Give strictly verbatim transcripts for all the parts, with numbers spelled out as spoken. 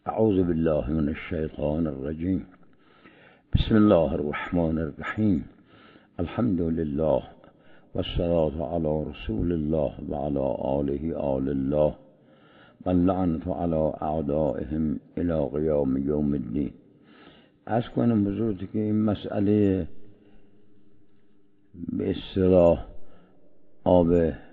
اعوذ بالله من الشیطان الرجیم. بسم الله الرحمن الرحیم. الحمد لله والصلاة علی رسول الله و علی آله آل الله و اللعنة علی اعدائهم الی قیام یوم الدین. عرض کنم حضورت که این مسئله به اصطلاح آب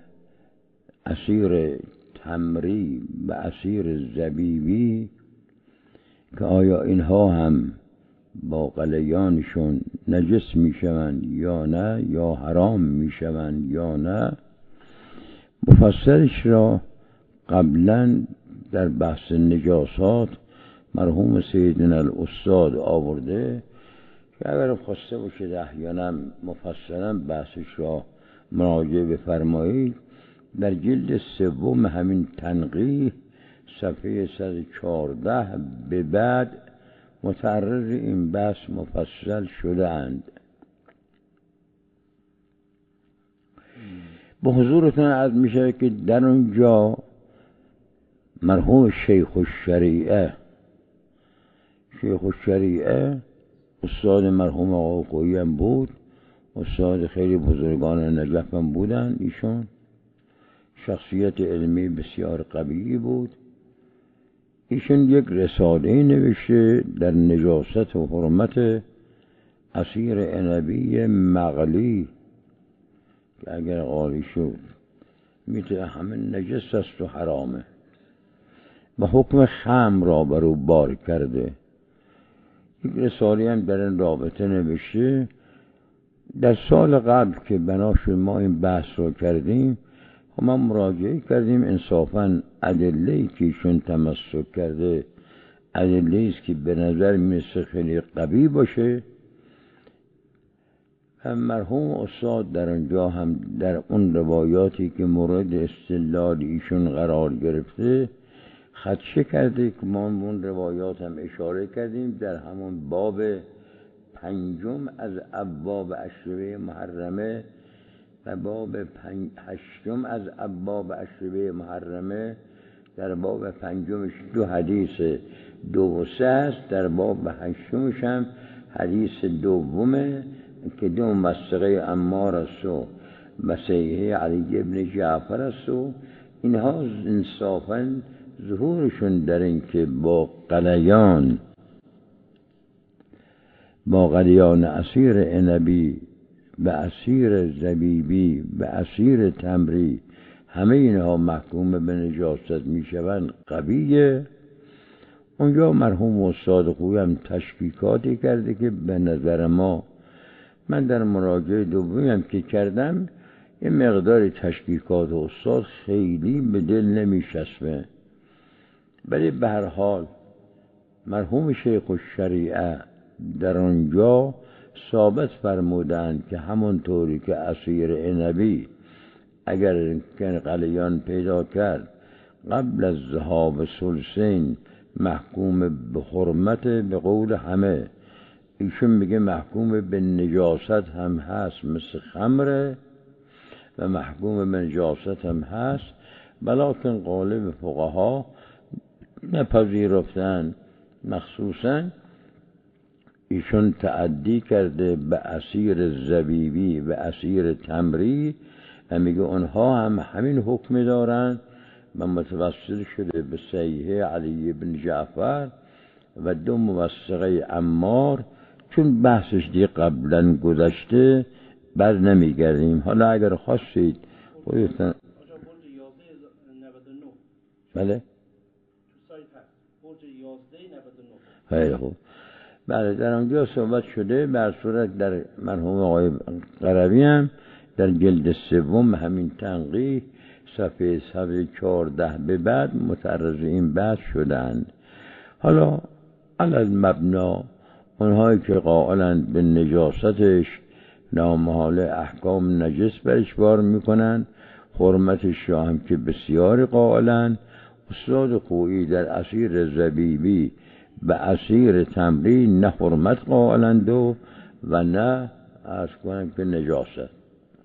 عصیر تمری و عصیر زبیبی که آیا اینها هم با قلیانشون نجس میشوند یا نه، یا حرام میشوند یا نه، مفصلش را قبلا در بحث نجاسات مرحوم سیدنا الاستاد آورده که اگر خواسته باشید احیانا مفصلا بحثش را مراجعه بفرمایید. در جلد سوم همین تنقیح صفحه صد و چهارده به بعد متعرض این بحث مفصل شده اند. به حضورتون عرض می شود که در اونجا مرحوم شیخ الشریعه شیخ الشریعه استاد مرحوم آقا خویی هم بود، استاد خیلی بزرگان نجف هم بودن. ایشون شخصیت علمی بسیار قوی بود. ایشون یک رساله نوشته در نجاست و حرمت عصیر عنبی مغلی که اگر قالی شد میتونه همه نجس است و حرامه و حکم خمر را بر او بار کرده. یک رساله هم در این رابطه نوشته. در سال قبل که بنا شد ما این بحث رو کردیم، ما مراجعه کردیم. انصافاً ادله‌ای که ایشون تمسک کرده ادله‌ای است که به نظر میرسه خیلی قوی باشه. و مرحوم استاد در اونجا هم در اون روایاتی که مورد استدلال ایشون قرار گرفته خدشه کرده که ما اون روایات هم اشاره کردیم. در همون باب پنجم از ابواب اشربه محرمه و باب پنج هشتم از ابواب اشربه محرمه، در باب پنجمش دو حدیث دو و سه است، در باب هشتمش هم حدیث دومه که دو مسقه عمار است و مسیحه علی ابن جعفر است. و اینها انصافاً ظهورشون در این که با قلیان با قلیان عصیر عنبی به عصیر زبیبی به عصیر تمری همه اینها محکوم به نجاست میشوند قویه. اونجا مرحوم استاد خویی هم تشکیکاتی کرده که به نظر ما، من در مراجعه دومی هم که کردم، یه مقدار تشکیکات استاد خیلی به دل نمیشسبه، ولی به هر حال مرحوم شیخ الشریعه در آنجا ثابت فرمودند که همونطوری که عصیر عنبی اگر قلیان پیدا کرد قبل از ذهاب ثلثین محکوم به حرمت به قول همه، ایشون میگه محکوم به نجاست هم هست مثل خمره و محکوم به نجاست هم هست، بلکن غالب فقها نپذیرفتن. مخصوصا ایشون تعدی کرده به عصیر زبیبی و عصیر تمری و میگه اونها هم همین حکم دارن و متوسل شده به صحیحه علی ابن جعفر و دو موثقه عمار. چون بحثش دیگه قبلا گذشته بر نمیگردیم. حالا اگر خواستید خودتون بله خیلی خوب. بله در آنجا صحبت شده. بر صورت در مرحوم آقای قروی هم در جلد سوم همین تنقیح صفحه صد و چهارده به بعد متعرض این بحث شدند. حالا علی مبنا اونهایی که قائلند به نجاستش نامحاله احکام نجس برش بار میکنن، حرمتش را هم که بسیار قائلند. استاد خویی در عصیر زبیبی به عصیر تمری نه حرمت قائلند و و نه عرض کنم که نجاست.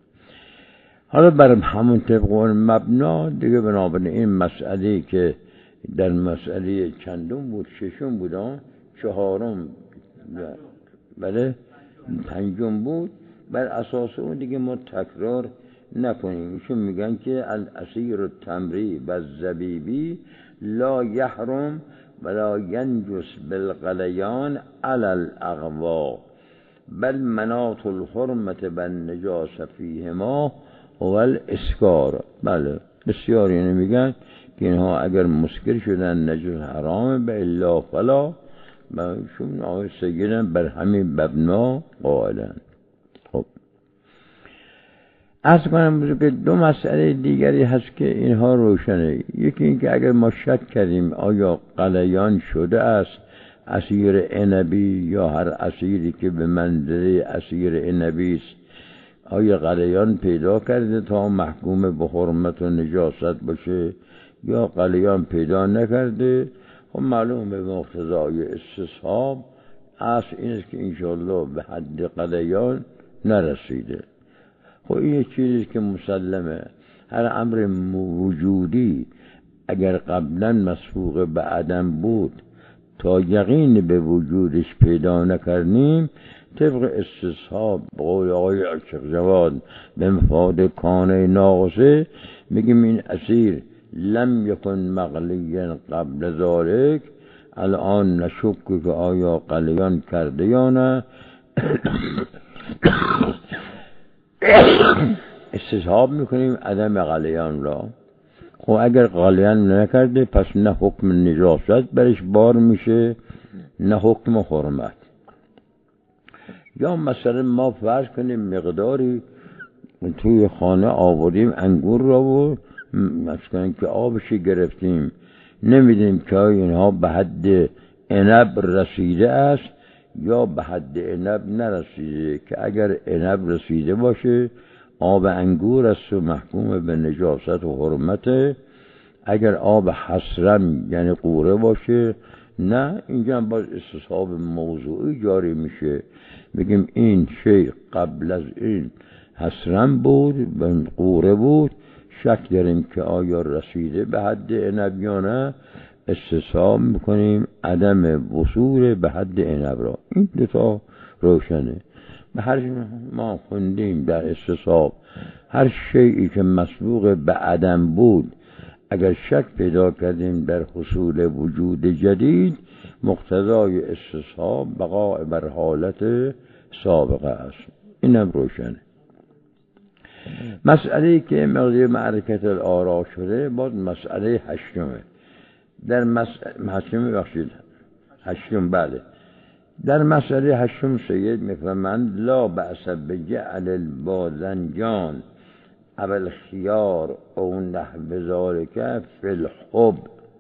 حالا بر همون طبق مبنا دیگه بنابراین این مسئله که در مسئله چندم بود؟ ششم بود، چهارم بله پنجم بود. بر اساس اون دیگه ما تکرار نکنیم. ایشون میگن که الاسیر التمری و الزبیبی لا یحرم ولا ینجس بالغلیان علی الاغوا بل مناط الحرمت و النجاس فیهما و الاسکار. بله بسیار اینه میگن که اینها اگر مسکر شدن نجس حرامه به الا فلا. بهشون آقای سیدن بر همین مبنا قائلن. خب از کنم که دو مسئله دیگری هست که اینها روشنه. یکی این که اگر ما شک کردیم آیا قلیان شده است اسیر عنبی یا هر اسیری که به منزله اسیر عنبی است، آیا قلیان پیدا کرده تا محکوم به حرمت و نجاست باشه یا قلیان پیدا نکرده؟ خب معلوم به مقتضای استصحاب اصل این است که انشاءالله به حد قلیان نرسیده. خب این یک چیزی که مسلمه. هر امر وجودی اگر قبلا مسبوق به عدم بود تا یقین به وجودش پیدا نکردیم، طبق استصحاب قول آقای عاشق جواد به مفاد کانه ناقصه میگیم این اسیر لم یکن مغلیا قبل ذالک، الان نشک که آیا قلیان کرده یا نه. استصحاب میکنیم عدم قلیان را. خب اگر قلیان نکرده پس نه حکم نجاست برش بار میشه نه حکم حرمت. یا مثلا ما فرض کنیم مقداری توی خانه آوردیم انگور را و مثلا که آبشی گرفتیم، نمیدیم که اینها به حد عنب رسیده است یا به حد عنب نرسیده. که اگر عنب رسیده باشه آب انگور است و محکوم به نجاست و حرمته. اگر آب حسرم یعنی قوره باشه نه، اینجا هم باز استصحاب موضوعی جاری میشه. بگیم این شیء قبل از این حسرم بود به قوره بود، شک داریم که آیا رسیده به حد عنب یا نه، استصحاب میکنیم عدم وصول به حد عنب را. این دو تا روشنه. به هر ما خوندیم در استصحاب هر شیئی که مسبوق به عدم بود اگر شک پیدا کردیم در حصول وجود جدید، مقتضای استصحاب بقاء بر حالت سابقه است. اینم روشنه. مسئله‌ای که مقدار معرکت الآراء شده باز مسئله هشتمه. در مسئله هشتم بخشید هشتم بله در مسئله هشتم سید میفرمند لا بأس بجعل الباذنجان او الخیار او نحو ذلک فی الحب.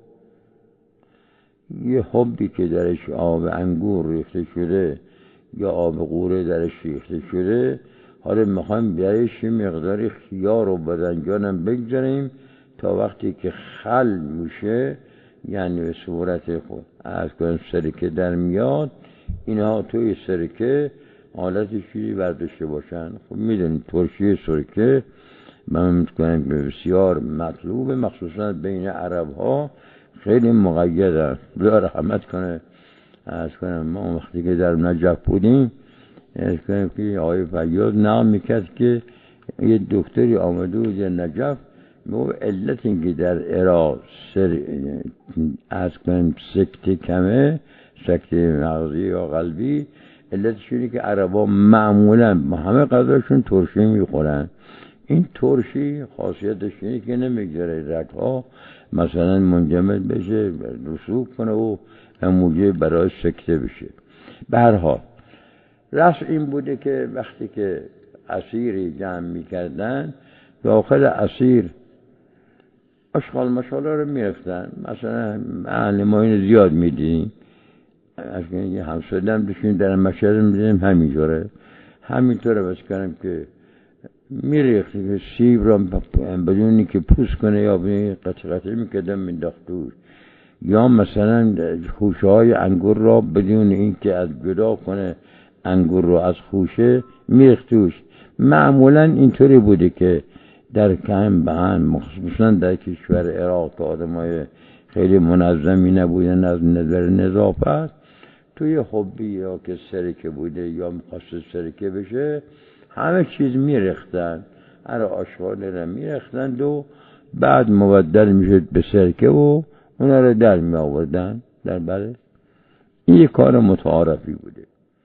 یه حبی که درش آب انگور ریخته شده یا آب قوره درش ریخته شده، حالا میخوایم بیایش مقداری خیار و باذنجانم بگذاریم تا وقتی که خل میشه، یعنی به صورت خود از کنم سرکه در میاد، اینها توی سرکه حالت چیزی برداشته باشن. خب میدونید ترشی سرکه من میتونم بسیار مطلوب، مخصوصا بین عرب ها خیلی مقید است. بلا رحمت کنه از کنم ما وقتی که در نجف بودیم از کنم که آقای فیاض نام میکرد که یه دکتری آمده بود نجف، میگو علت اینکه در عراق سر از کنم سکته کمه، سکته مغزی یا قلبی، علتش اینه که عربا معمولا همه غذاشون ترشی میخورن. این ترشی خاصیتش اینه که نمیگذاره رگها مثلا منجمد بشه رسوب کنه و موجه برای سکته بشه. به هر حال رسم این بوده که وقتی که اسیری جمع میکردن داخل اسیر اشغال مشغله رو میرفتن. مثلا اهل ما اینو زیاد میدینیم، از که همساده هم داشتیم در مشهد میدینیم همینجوره همینطوره. بس کنم که میریختی که سیب را بدونی که پوست کنه یا بدونی قطع قطع میکردم مینداخت توش، یا مثلا خوشه های انگور را بدون این که از جدا کنه انگور رو از خوشه میریخت توش. معمولا اینطوری بوده که در کم به هم مخصوصا در کشور عراق که آدم های خیلی منظمی نبودن از نظر نظافت، توی حبی یا که سرکه بوده یا میخواست سرکه بشه همه چیز میرختن، هر آشغاله را میرختند و بعد مبدل میشد به سرکه و اونا رو در می آوردن در بله. این یک کار متعارفی بوده.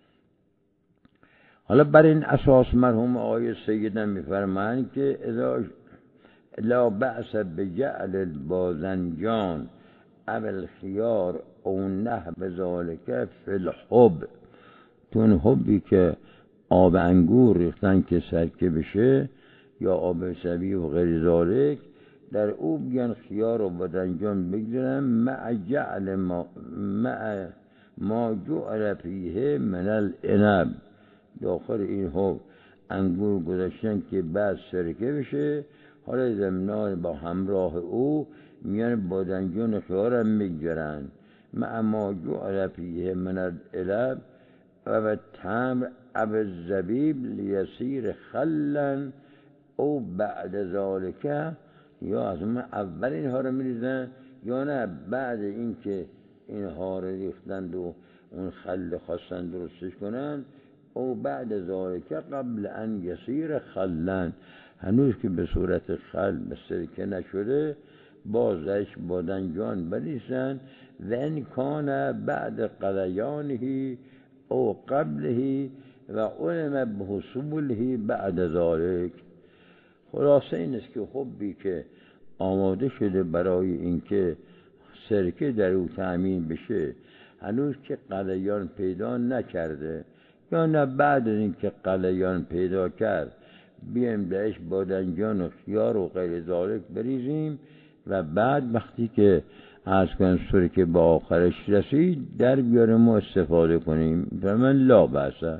حالا بر این اساس مرحوم آقای سیدم میفرمایند که اذا لا بأس بجعل الباذنجان او الخیار او نحو ذالک فی الحب، تو اون حبی که آب انگور ریختن که سرکه بشه یا آب سبی و غیر ذالک، در او بیان خیار و بادنجان بگذارن مع جعل ما مع ما جعل فیه من العنب، داخل این حب انگور گذاشتن که بعد سرکه بشه، حالا ضمنان با همراه او میان بادنجان و خیار هم میگذارن مع ما جعل فیه من العنب و التمر او الزبیب لیسیر خلا او بعد ذالک، یا از اون اول اینها رو میریزن یا نه بعد اینکه اینها رو ریختند و اون خل خواستن درستش کنن، او بعد ذالک قبل ان یسیر خلن، هنوز که به صورت خل به سرکه نشده بازش بادنجان بریزن و ان کان بعد قلیانه او قبله و علم بحصوله بعد ذالک. خلاصه این است که حبی که آماده شده برای اینکه سرکه در او تأمین بشه هنوز که قلیان پیدا نکرده، یا نه بعد از اینکه قلیان پیدا کرد بیایم درش بادنجان و خیار و غیر ذالک بریزیم و بعد وقتی که از کنم سرکه به آخرش رسید در بیاریم و استفاده کنیم. و من لا بأسه.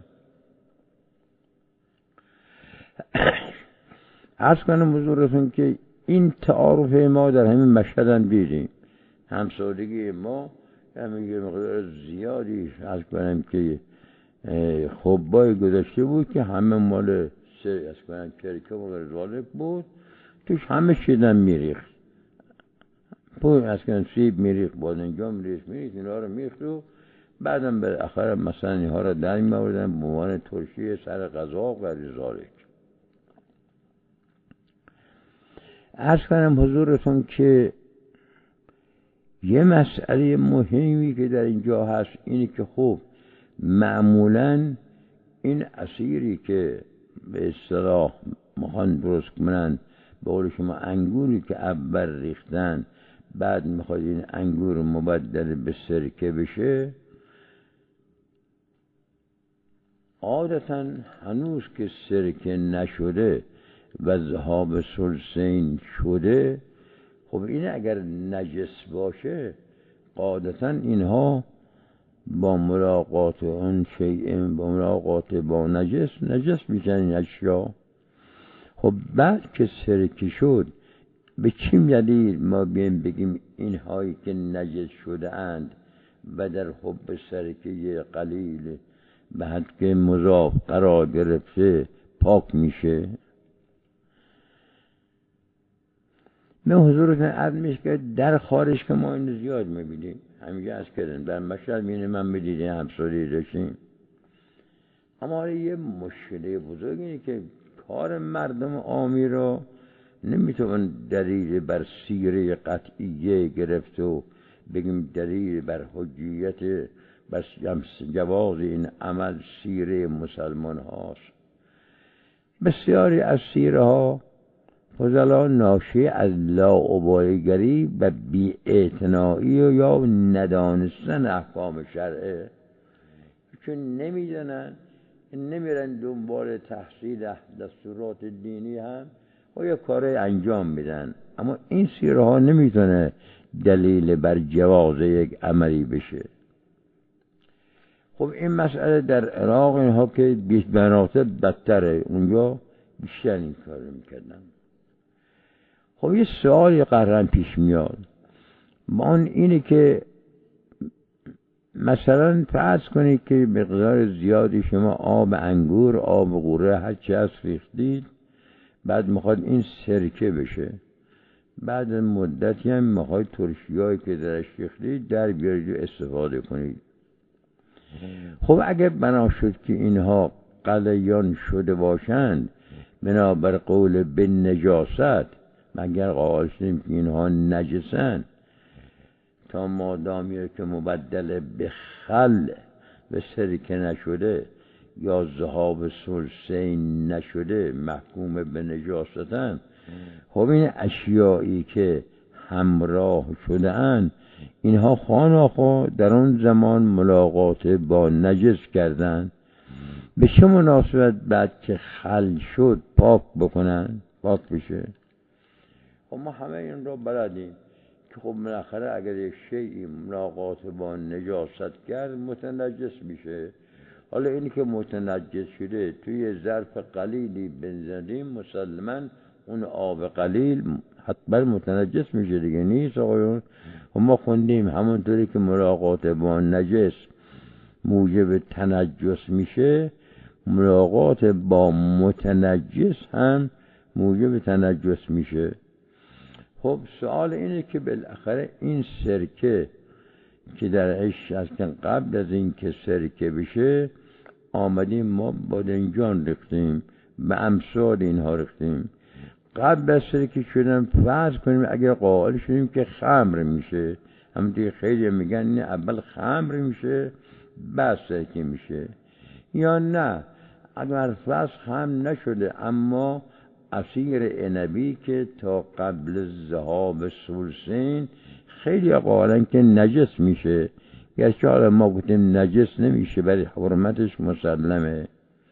عرض کنم حضورتون که این تعارف ما در همین مشهد هم دیدیم، همسالگی ما همین یه مقدار زیادی عرض کنم که خوبای گذاشته بود که همه مال سر عرض کنم کرکه و غالب بود، توش همه چیزم میریخت، پوی عرض کنم سیب میریخت، بادنجان میریخت میریخت اینا رو میریخت و بعدم به آخر مثلا اینها رو در می‌آوردن به عنوان ترشی سر غذا و غیر ذالک. عرض کنم حضورتون که یه مسئله مهمی که در اینجا هست اینه که خب معمولاً این عصیری که به اصطلاح میخوان درست کنن، به قول شما انگوری که اول ریختن بعد میخواد این انگور مبدل به سرکه بشه، عادتاً هنوز که سرکه نشده و ذهاب ثلثین شده، خب این اگر نجس باشه قاعدتاً اینها با ملاقات اون شیء با ملاقات با نجس نجس میشن این اشیا. خب بعد که سرکه شد به چی دلیل ما بیم بگیم اینهایی که نجس شده اند و در حب سرکه قلیل به حد که مضاف قرار گرفته پاک میشه؟ من حضورتون عرض میشه که در خارج که ما اینو زیاد میبینیم، همیشه از کردن در مشهد مینه من میدیدیم همسالی داشتیم، اما یه مشکل بزرگ اینه که کار مردم عامی رو نمیتون دلیل بر سیره قطعیه گرفت و بگیم دلیل بر حجیت بس جواز این عمل سیره مسلمان هاست. بسیاری از سیره ها فضلا ناشی از لاابالیگری و بی‌اعتنایی یا ندانستن احکام شرعه، چون نمیدونن نمیرن دنبال تحصیل دستورات دینی هم و یه کاره انجام میدن، اما این سیره ها نمیتونه دلیل بر جواز یک عملی بشه. خب این مسئله در عراق اینها که بیش مراتب بدتره، اونجا بیشتر این کار میکردن. خب یه سوالی قرن پیش میاد، ما اینه که مثلا فرض کنید که مقدار زیادی شما آب انگور آب قوره هر چی هست ریختید، بعد میخواد این سرکه بشه، بعد مدتی هم میخوای ترشی هایی که درش ریختید در بیارید و استفاده کنید. خب اگه بنا شد که اینها قلیان شده باشند بنابر قول به نجاست، مگر قائل شدیم که اینها نجسند، تا مادامی که مبدل به خل به سرکه نشده یا ذهاب ثلثین نشده محکوم به نجاستن. خب این اشیایی که همراه شده اند اینها خاناخا در اون زمان ملاقات با نجس کردند، به چه مناسبت بعد که خل شد پاک بکنن، پاک بشه؟ خب ما همه این رو بلدیم که خب بالاخره اگر یک شیئی ملاقات با نجاست کرد متنجس میشه. حالا اینی که متنجس شده توی ظرف قلیلی بنزدیم مسلماً اون آب قلیل حتما متنجس میشه دیگه، نیست آقایون؟ و ما خوندیم همونطوری که ملاقات با نجس موجب تنجس میشه، ملاقات با متنجس هم موجب تنجس میشه. خب سوال اینه که بالاخره این سرکه که در عشق هستن قبل از این که سرکه بشه آمدیم ما بادنجان ریختیم، به امثال اینها ریختیم. قبل از سرکه شدن فرض کنیم اگر قائل شدیم که خمر میشه، همونطور خیلی میگن نه اول خمر میشه بعد سرکه میشه، یا نه اگر فرض خمر نشده اما عصیر عنبی که تا قبل ذهاب ثلثین خیلی قائلن که نجس میشه، گرچه حالا ما گفتیم نجس نمیشه ولی حرمتش مسلمه.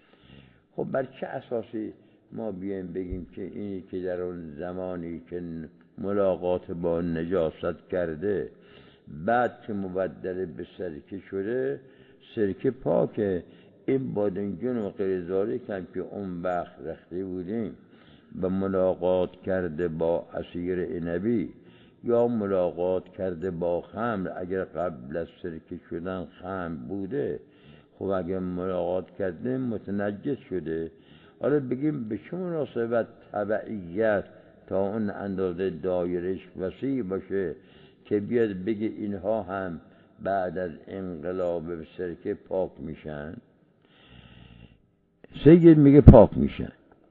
خب بر چه اساسی ما بیایم بگیم که اینی که در اون زمانی که ملاقات با نجاست کرده بعد که مبدل به سرکه شده سرکه پاکه؟ این بادنجان و غیر کم که اون وقت رخته بودیم به ملاقات کرده با عصیر عنبی یا ملاقات کرده با خمر، اگر قبل از سرکه شدن خمر بوده خب اگر ملاقات کرده متنجس شده. حالا بگیم به چه مناسبت تبعیت تا اون اندازه دایرش وسیع باشه که بیاد بگه اینها هم بعد از انقلاب به سرکه پاک میشن؟ سید میگه پاک میشن.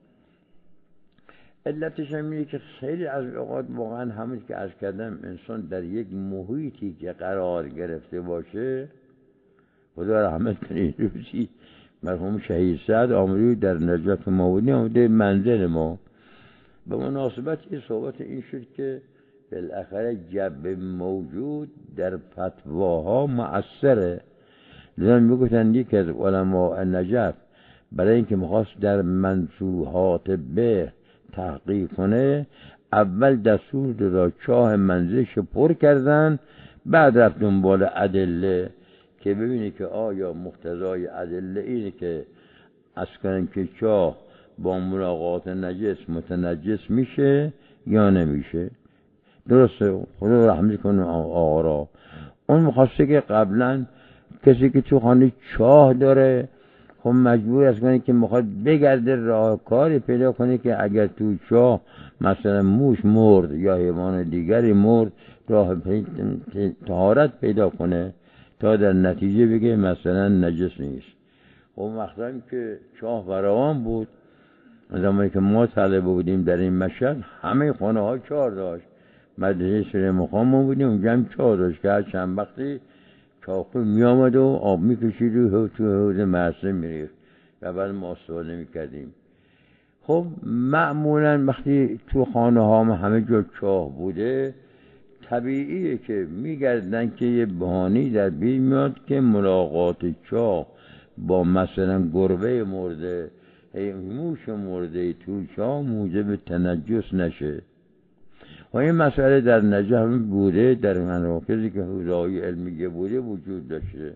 علتش هم اینه که خیلی از اوقات واقعا همون که عرض کردم انسان در یک محیطی که قرار گرفته باشه، خدا رحمت کنه روزی مرحوم شهید سعد آمدی در نجف ما بودیم، آمده منزل ما، به مناسبت این صحبت این شد که بالاخره جب موجود در فتواها مؤثره. لذا میگفتن یک از علماء نجف برای اینکه میخواست در منصوحات به تحقیق کنه اول دستور داد چاه منزلش پر کردن، بعد رفت دنبال ادله که ببینی که آیا مقتضای ادله اینه که اسکن که چاه با ملاقات نجس متنجس میشه یا نمیشه. درسته، خدا رحمت کنه آقا را. اون میخواسته که قبلا کسی که تو خانه چاه داره خب مجبور است کنه که میخواد بگرده راه کاری پیدا کنه که اگر تو چاه مثلا موش مرد یا حیوان دیگری مرد راه طهارت پیدا کنه تا در نتیجه بگه مثلا نجس نیست. خب وقتی که چاه فراوان بود، زمانی که ما طلبه بودیم در این مشهد همه خانه ها چاه داشت، مدرسه سر مقام ما بودیم اونجا هم چاه داشت که هر چند وقتی چاخو می آمد و آب می کشید و تو حوض مرسه می ریخت و بعد ما استفاده می کردیم. خب معمولا وقتی تو خانه ها همه جا چاه بوده طبیعیه که می گردن که یه بهانه‌ای در بیر میاد که ملاقات چاه با مثلا گربه مرده موش مرده تو چاه موجب تنجس نشه. و این مسئله در نجف بوده، در مراکزی که حوزه‌های علمیه بوده وجود داشته.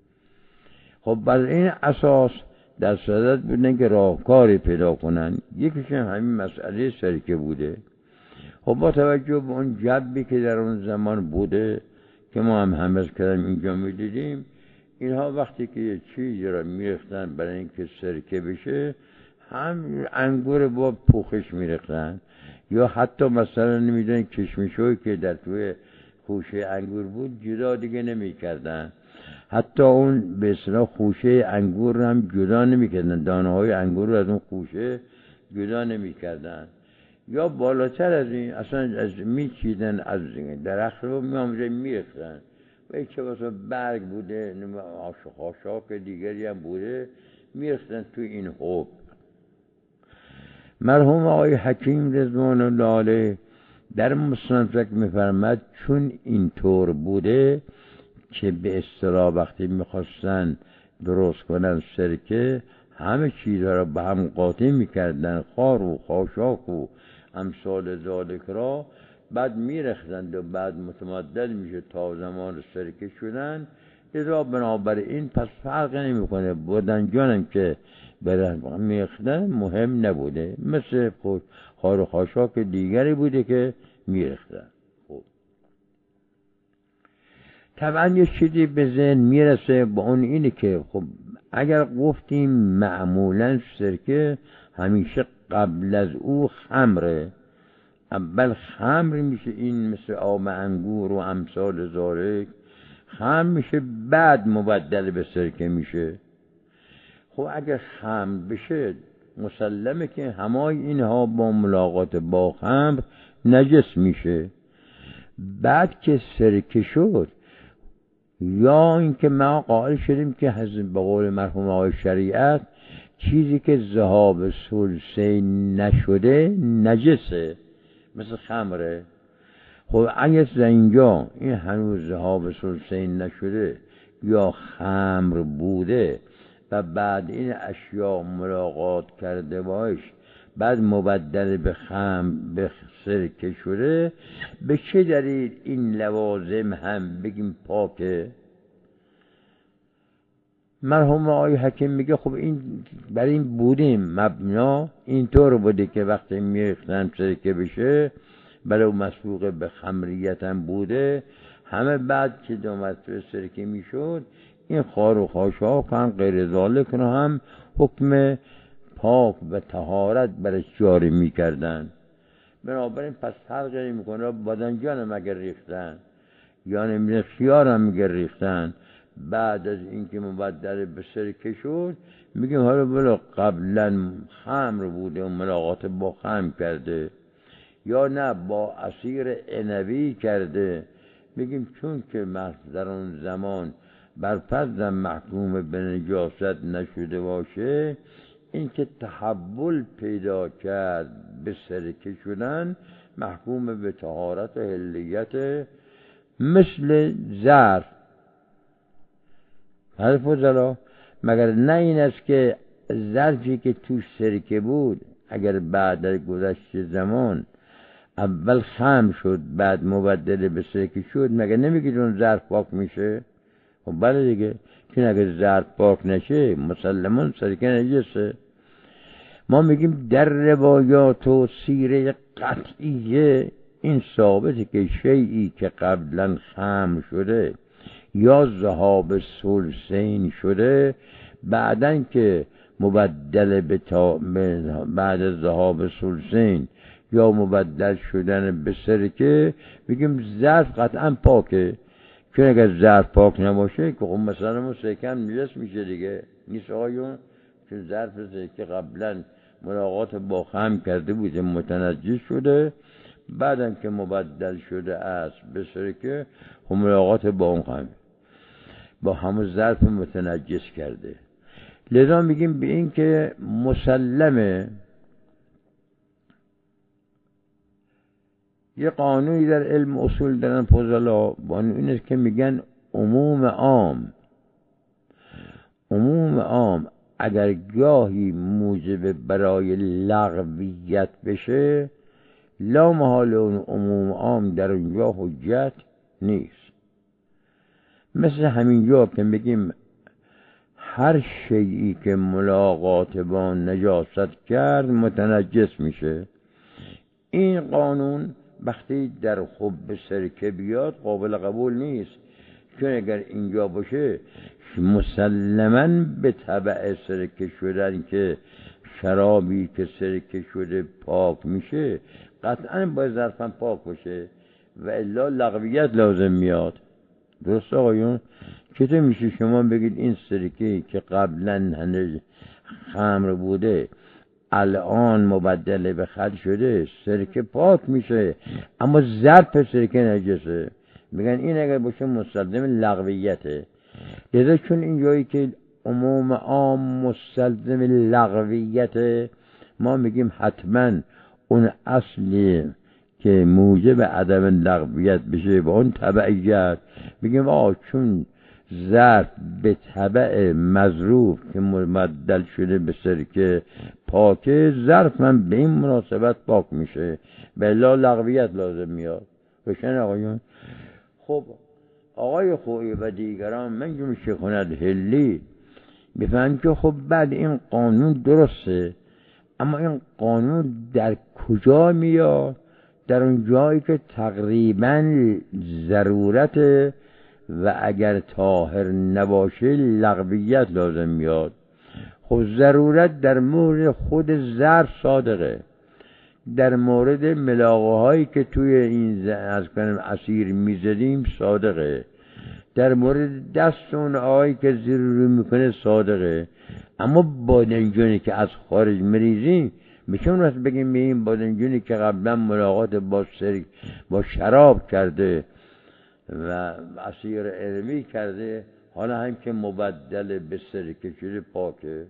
خب بر این اساس در صدد بودن که راهکاری پیدا کنن، یکیش همین مسئله سرکه بوده. خب با توجه به اون جبی که در اون زمان بوده که ما هم همز کردم اینجا میدیدیم، اینها وقتی که یه چیزی را میرختن برای اینکه سرکه بشه هم انگور با پوخش میرختن یا حتی مثلا نمیدونی کشمشوی که در توی خوشه انگور بود جدا دیگه نمیکردن، حتی اون به اصطلاح خوشه انگور رو هم جدا نمیکردن، دانه های انگور رو از اون خوشه جدا نمیکردن. یا بالاتر از این اصلا از میچیدن، از درخت رو میاموزه میرختن و چه واسه برگ بوده خاشاک دیگری هم بوده میرختن توی این حب. مرحوم آقای حکیم رضوان الله علیه در مستندرک میفرمد چون اینطور بوده که به اصطلاح وقتی میخواستن درست کنن سرکه همه چیزها را به هم قاطی میکردن، خار و خاشاک و امثال ذالک را، بعد میرختند و بعد متمدد میشه تا زمان سرکه شدن. لذا بنابراین پس فرق نمیکنه بادنجانم که برای میرختن مهم نبوده، مثل خار و خاشاک دیگری بوده که میرختن. خب طبعا یه چیزی به ذهن میرسه با اون اینه که خب اگر گفتیم معمولا سرکه همیشه قبل از او خمره، اول خمر میشه، این مثل آب انگور و امثال ذالک خمر میشه بعد مبدل به سرکه میشه. خب اگر خمر بشه مسلمه که همای اینها با ملاقات با خمر نجس میشه. بعد که سرکه شد یا اینکه ما قائل شدیم که حضرت به قول مرحوم آقای شریعت چیزی که ذهاب ثلثین نشده نجسه، مثل خمره. خب اگر اینجا این هنوز ذهاب ثلثین نشده یا خمر بوده و بعد این اشیاء ملاقات کرده باش بعد مبدل به خمر به سرکه شده، به چه دلیل این لوازم هم بگیم پاکه؟ مرحوم آقای حکیم میگه خب این بر این بودیم مبنا اینطور بوده که وقتی میریختن سرکه بشه برای مسبوق به خمریت هم بوده، همه بعد که دومت سرکه میشد این خار و خاشاک هم غیر ذالک رو هم حکم پاک و طهارت برش جاری میکردن. بنابراین پس فرقی نمیکنه بادنجان هم اگر ریختن یا نمیدونم خیار هم اگر ریختن بعد از اینکه مبدل به سرکه شد میگیم حالا بلا قبلا خمر بوده و ملاقات با خمر کرده یا نه با عصیر عنبی کرده، میگیم چون که در اون زمان بر فرضم محکوم به نجاست نشده باشه، این که تحول پیدا کرد به سرکه شدن محکوم به طهارت و حلیت، مثل ظرف. حرف و زلا مگر نه این است که ظرفی که توش سرکه بود اگر بعد از گذشت زمان اول خمر شد بعد مبدل به سرکه شد، مگر نمیگید اون ظرف پاک میشه؟ خب بله دیگه، چون اگر ظرف پاک نشه مسلمان سرکه نجسه. ما میگیم در روایات و سیره قطعیه این ثابته که شیئی که قبلا خمر شده یا ذهاب ثلثین شده بعدن که مبدل به تا... بعد از ذهاب ثلثین یا مبدل شدن به سرکه میگیم ظرف قطعا پاکه، چون اگر ظرف پاک نباشه که خب مثلا اون سرکه هم نجس میشه دیگه، نیست آقایون؟ چون ظرف سرکه قبلا ملاقات با خمر کرده بوده متنجس شده، بعدم که مبدل شده است به سرکه خب ملاقات با اون خمر با همون ظرف متنجس کرده. لذا میگیم به این که مسلمه یه قانونی در علم اصول دارن فضلا، این است که میگن عموم عام عموم عام اگر گاهی موجب برای لغویت بشه لا محال اون عموم عام در اونجا حجت نیست. مثل همینجا که میگیم هر شیئی که ملاقات با نجاست کرد متنجس میشه، این قانون وقتی در خب سرکه بیاد قابل قبول نیست، چون اگر اینجا باشه مسلماً به تبع سرکه شدن که شرابی که سرکه شده پاک میشه قطعا باید ظرفم پاک باشه و الا لغویت لازم میاد. درست آقایون؟ چطور میشه شما بگید این سرکه که قبلا هنوز خمر بوده الان مبدل به خل شده، سرکه پاک میشه اما ظرف سرکه نجسه؟ میگن این اگر باشه مستلزم لغویته. لذا چون این جایی که عموم عام مستلزم لغویته، ما میگیم حتما اون اصلی که موجب عدم لغویت بشه با اون تبعیت، میگیم آه چون ظرف به تبع مظروف که مبدل شده به سرکه پاکه، ظرف من به این مناسبت پاک میشه، بلا لغویت لازم میاد. بشن آقایون؟ خب آقای خویی و دیگران من جمع شیخوند هلی بفهم که خب بعد این قانون درسته، اما این قانون در کجا میاد؟ در اون جایی که تقریبا ضرورت و اگر طاهر نباشه لغویت لازم میاد. خب ضرورت در مورد خود ظرف صادقه، در مورد ملاقه هایی که توی این از کنم عصیر میزدیم صادقه، در مورد دست اون آقایی که زیر رو میکنه صادقه، اما بادنجونی که از خارج مریزیم میشون راست بگیم این بادنجونی که قبلا ملاقات با سرک با شراب کرده و عصیر علمی کرده حالا هم که مبدل به سرکه شده پاکه.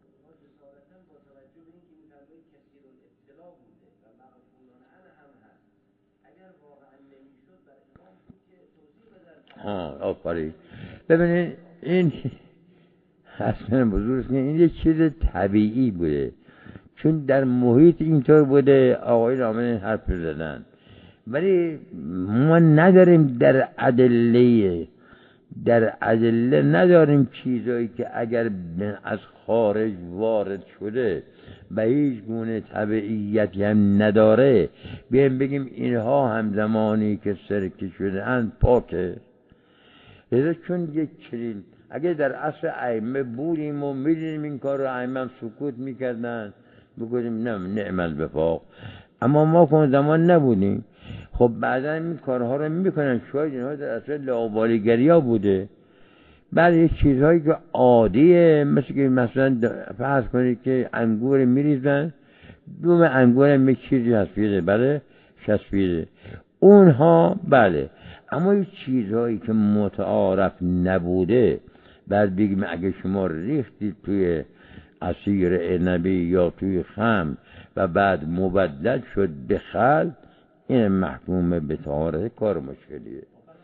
ها آفرین. ببینید این اصلا بزرگست، این یه چیز طبیعی بوده، چون در محیط اینطور بوده آقای رامن حرف زدن، ولی ما نداریم در ادله در ادله نداریم چیزایی که اگر از خارج وارد شده به هیچ گونه تبعیتی هم نداره بیایم بگیم اینها هم زمانی که سرکه شده اند پاکه. لذا چون یک چنین اگه در عصر ائمه بودیم و میدونیم این کار رو ائمه هم سکوت میکردن بگوییم نه نعم الوفاق، اما ما که زمان نبودیم. خب بعدا این کارها رو میکنن، شاید اینها در اصل لاابالیگری ها بوده. بعد یک چیزهایی که عادیه، مثل که مثلا فرض کنید که انگور میریزن دوم انگور هم یک چیزی هستیده، بله شسفیده اونها، بله. اما یک چیزهایی که متعارف نبوده بعد بگیم اگه شما ریختید توی عصیر عنبی یا توی خمر و بعد مبدل شد به خل، این محکوم به طهارت، کار مشکلیه.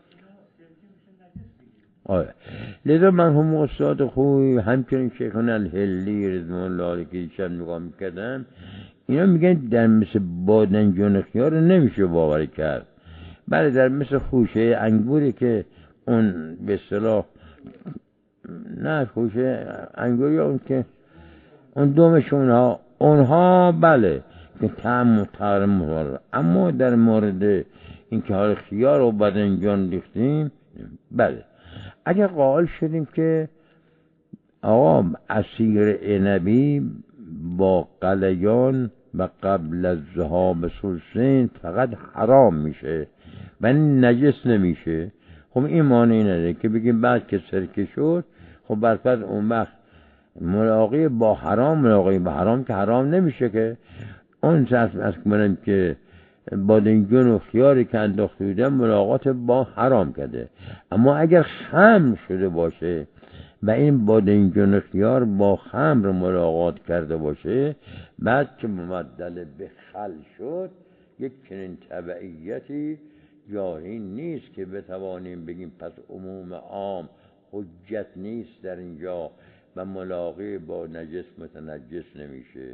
آره. لذا من هم استاد خوبی همچنین شیخان الهلی رضوان الله علیه که ایشان نگاه میکردم، اینا میگن در مثل بادنجان خیار نمیشه باور کرد، بله در مثل خوشه انگوری که اون به اصطلاح نه خوشه انگوری اون که اون دومشون ها اونها بله که طعم و طعم مطالب، اما در مورد این که حال خیار و بادنجان ریختیم بله. اگر قائل شدیم که آقا عصیر عنبی با قلیان و قبل از ذهاب ثلثین فقط حرام میشه و نجس نمیشه، خب این معنی نداره که بگیم بعد که سرکه شد خب برفت اون وقت ملاقی با حرام ملاقی با حرام که حرام نمیشه که اون صرف از کنم که بادنجان و خیاری که انداخته بودن ملاقات با حرام کرده. اما اگر خمر شده باشه و این بادنجان و خیار با خمر ملاقات کرده باشه بعد که مبدل به خل شد، یک چنین تبعیتی جاری نیست که بتوانیم بگیم پس عموم عام حجت نیست در اینجا و ملاقی با نجس متنجس نمیشه.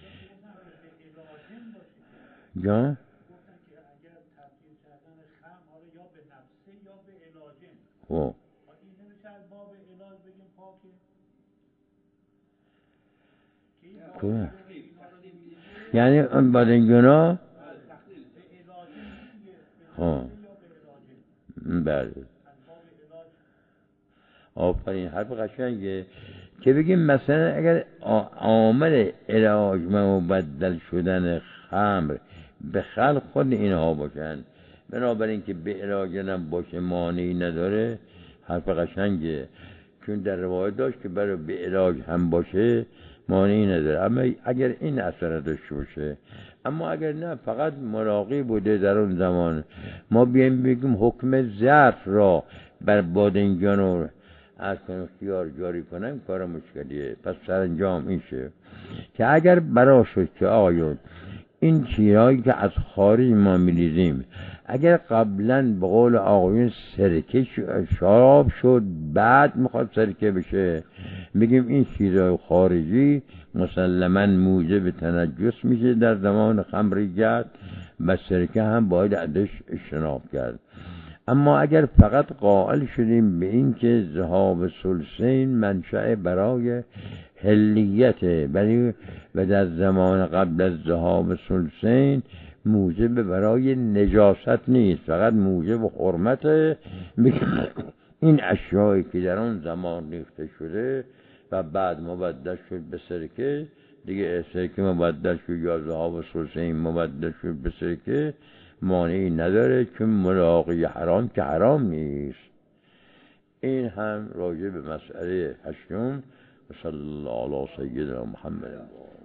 جان؟ خب خوبه یعنی اون بادنجونا ها بله آفرین حرف قشنگه که بگیم مثلا اگر عامل علاج مبدل شدن خمر به خلق خود اینها باشن. بنابراین که به علاج هم باشه مانعی نداره، حرف قشنگه، چون در روایت داشت که برای به علاج هم باشه مانعی نداره. اما اگر این اثر داشته باشه، اما اگر نه فقط مراقی بوده در اون زمان، ما بیایم بگیم حکم ظرف را بر بادنجان و از کنم خیار جاری کنم، کار مشکلیه. پس سرانجام این شه که اگر برا شد که آقایون این چیزهایی که از خارج ما میریزیم اگر قبلا به قول آقایون سرکه شراب شد بعد میخواد سرکه بشه، میگیم این چیزهای خارجی مسلما موجب تنجس میشه در زمان خمریت و سرکه هم باید ازش اجتناب کرد. اما اگر فقط قائل شدیم به این که ذهاب ثلثین منشأ برای حلیته ولی و در زمان قبل از ذهاب ثلثین موجب برای نجاست نیست، فقط موجب حرمت. این اشیایی که در اون زمان ریخته شده و بعد مبدل شد به سرکه، دیگه سرکه مبدل شد یا ذهاب ثلثین مبدل شد به سرکه، مانعی نداره، چون ملاقی حرام که حرام نیست. این هم راجع به مسئله هشتم. صلی الله علی سیدنا محمد.